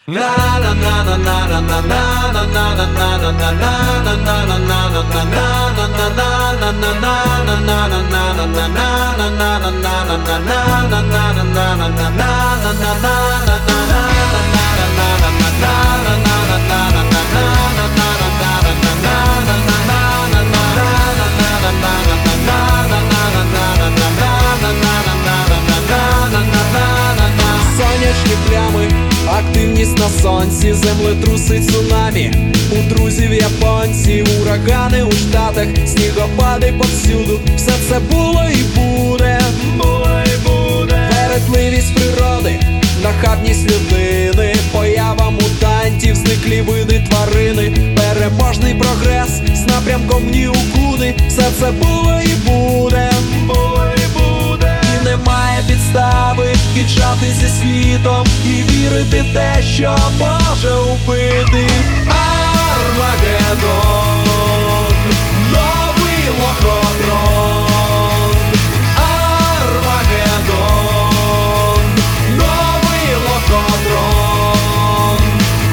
Сонячні плями, активність на сонці, землетруси, цунамі, у друзів японці, урагани у Штатах, снігопади повсюду. Все це було і буде, вередливість природи, нахабність людини, поява мутантів, зниклі види тварини, переможний прогрес з напрямком в нікуди. Все це було і буде, і немає підстави кінчати зі світом і вірити в те, що може убити. Армагеддон, новий лохотрон. Армагеддон, новий лохотрон.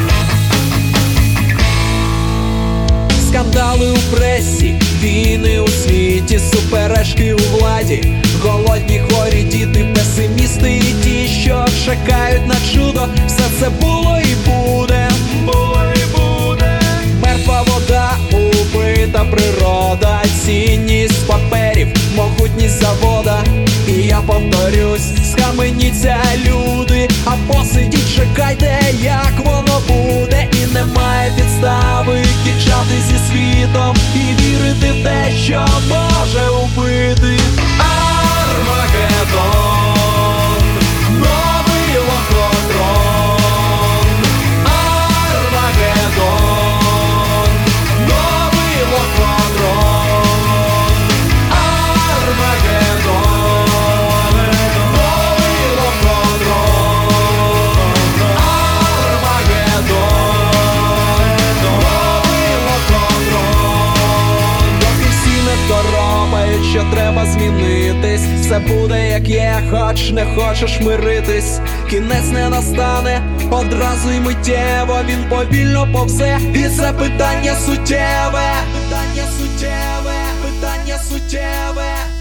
Скандали у пресі, війни у світі, суперечки у владі, голодні хворі діти, песимісти і ті, що чекають на чудо. Все це було і буде, мертва вода, убита природа, цінність паперів, могутність завода. І я повторюсь, схаменіться, люди, а посидіть, чекайте, як воно буде. І немає підстави кінчати зі світом і вірити в те, що може убити. Армагеддон, новий лохотрон. Армагеддон, новий лохотрон. Армагеддон, новий лохотрон. Армагеддон, новий лохотрон. Доки всі не доробають, що треба змінитись, все буде як є, хоч не хочеш миритись. Кінець не настане одразу й миттєво, він повільно повзе, і це питання суттєве. Питання суттєве, питання суттєве.